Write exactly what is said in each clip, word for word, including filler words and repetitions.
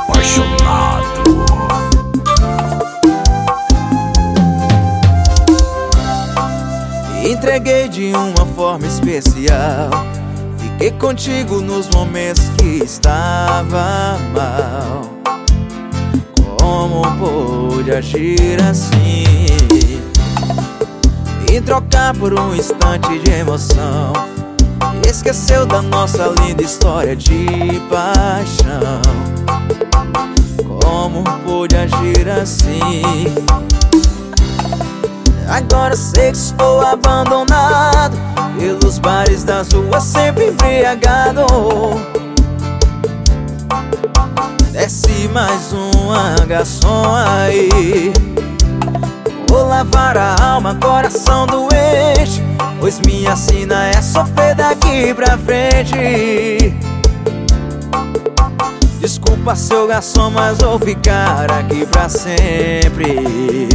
apaixonado. Entreguei de uma forma especial. Fiquei contigo nos momentos que estava mal. Como pôde agir assim e trocar por um instante de emoção? Esqueceu da nossa linda história de paixão. Como pôde agir assim? Agora sei que estou abandonado pelos bares das ruas, sempre embriagado. Desce mais um garçom aí. Vou lavar a alma, coração doente, pois minha sina é sofrer daqui pra frente. Desculpa, seu garçom, mas vou ficar aqui pra sempre.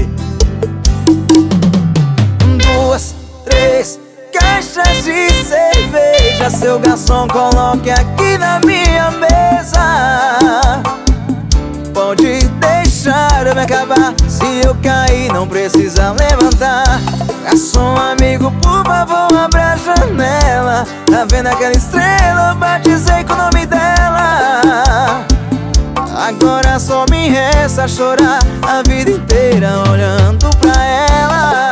Duas, três caixas de cerveja, seu garçom, coloque aqui na minha mesa. Pode deixar eu me acabar, se eu cair não precisa levantar. Garçom amigo, por favor, abre a janela. Tá vendo aquela estrela? Eu batizei com o nome dela. Agora só me resta chorar a vida inteira olhando pra ela.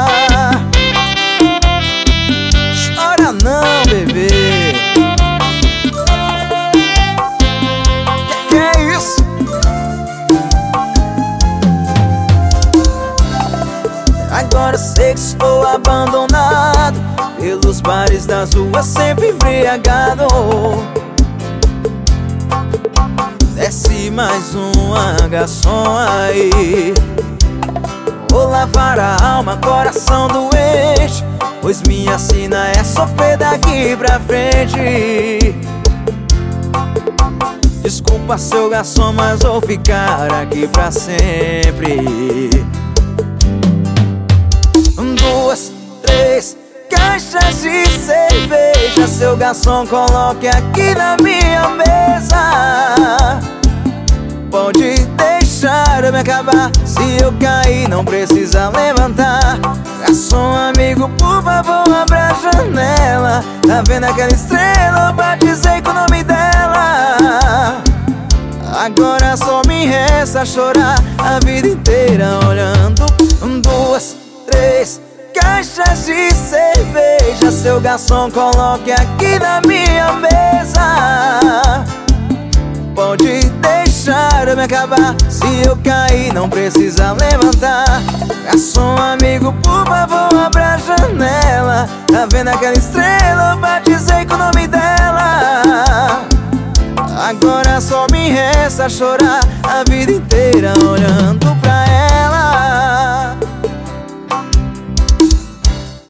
Chora não, bebê. Que que é isso? Agora sei que estou abandonado pelos bares das ruas, sempre embriagado. Desce mais um garçom aí. Vou lavar a alma, coração doente, pois minha sina é sofrer daqui pra frente. Desculpa, seu garçom, mas vou ficar aqui pra sempre. Duas, três caixas de cerveja, seu garçom, coloque aqui na minha mesa. Pode deixar eu me acabar, se eu cair não precisa levantar. Garçom amigo, por favor, abre a janela. Tá vendo aquela estrela? Eu batizei com o nome dela. Agora só me resta chorar a vida inteira olhando. Duas, três caixas de cerveja, seu garçom, coloque aqui na minha mesa. Pode deixar eu me acabar, se eu cair não precisa levantar. Garçom amigo, por favor, abre a janela. Tá vendo aquela estrela? Eu batizei com o nome dela. Agora só me resta chorar a vida inteira olhando